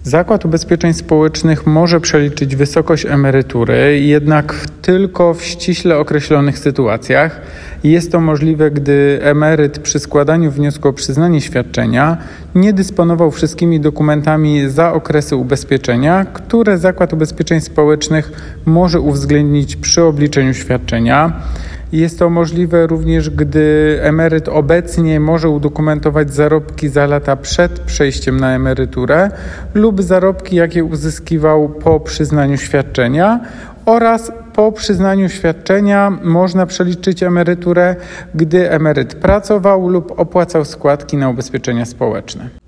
Zakład Ubezpieczeń Społecznych może przeliczyć wysokość emerytury, jednak tylko w ściśle określonych sytuacjach. Jest to możliwe, gdy emeryt przy składaniu wniosku o przyznanie świadczenia nie dysponował wszystkimi dokumentami za okresy ubezpieczenia, które Zakład Ubezpieczeń Społecznych może uwzględnić przy obliczeniu świadczenia. Jest to możliwe również, gdy emeryt obecnie może udokumentować zarobki za lata przed przejściem na emeryturę lub zarobki, jakie uzyskiwał po przyznaniu świadczenia, oraz po przyznaniu świadczenia można przeliczyć emeryturę, gdy emeryt pracował lub opłacał składki na ubezpieczenia społeczne.